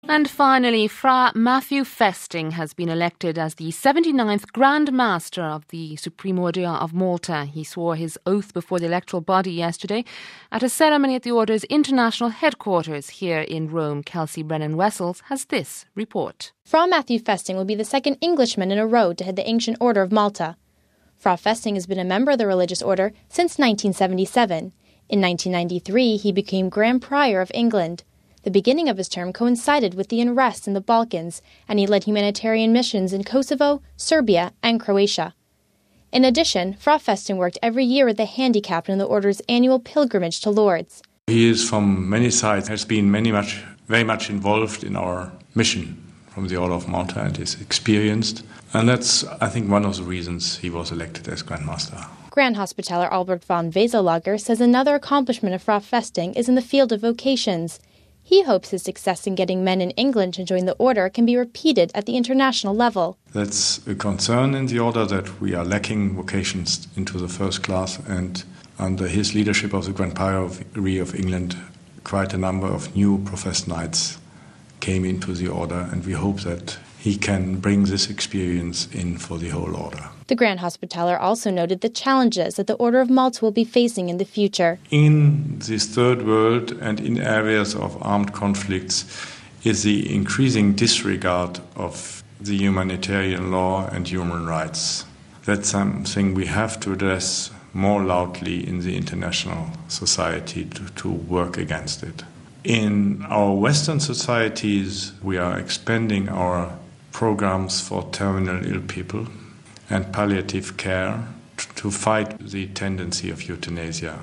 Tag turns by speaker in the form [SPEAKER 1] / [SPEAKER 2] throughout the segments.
[SPEAKER 1] And finally, Fra Matthew Festing has been elected as the 79th Grand Master of the Supreme Order of Malta. He swore his oath before the electoral body yesterday at a ceremony at the Order's international headquarters here in Rome. Kelsey Brennan-Wessels has this report.
[SPEAKER 2] Fra Matthew Festing will be the second Englishman in a row to head the Ancient Order of Malta. Fra Festing has been a member of the religious order since 1977. In 1993, he became Grand Prior of England. The beginning of his term coincided with the unrest in the Balkans, and he led humanitarian missions in Kosovo, Serbia, and Croatia. In addition, Fra Festing worked every year with the handicapped in the Order's annual pilgrimage to Lourdes.
[SPEAKER 3] He is from many sides, has been very much involved in our mission from the Order of Malta and is experienced. And that's, I think, one of the reasons he was elected as Grand Master.
[SPEAKER 2] Grand Hospitaller Albert von Weselager says another accomplishment of Fra Festing is in the field of vocations. He hopes his success in getting men in England to join the order can be repeated at the international level.
[SPEAKER 3] That's a concern in the order that we are lacking vocations into the first class, and under his leadership of the Grand Priory of England, quite a number of new professed knights came into the order, and we hope that he can bring this experience in for the whole order.
[SPEAKER 2] The Grand Hospitaller also noted the challenges that the Order of Malta will be facing in the future.
[SPEAKER 3] In this third world and in areas of armed conflicts is the increasing disregard of the humanitarian law and human rights. That's something we have to address more loudly in the international society to work against it. In our Western societies, we are expanding our programs for terminal ill people and palliative care to fight the tendency of euthanasia.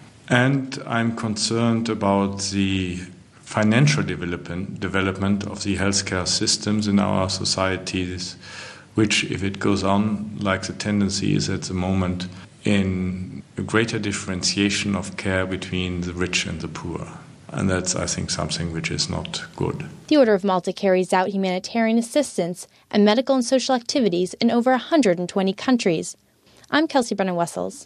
[SPEAKER 3] And I'm concerned about the financial development of the healthcare systems in our societies, which, if it goes on like the tendency is at the moment, in a greater differentiation of care between the rich and the poor. And that's, I think, something which is not good.
[SPEAKER 2] The Order of Malta carries out humanitarian assistance and medical and social activities in over 120 countries. I'm Kelsey Brennan-Wessels.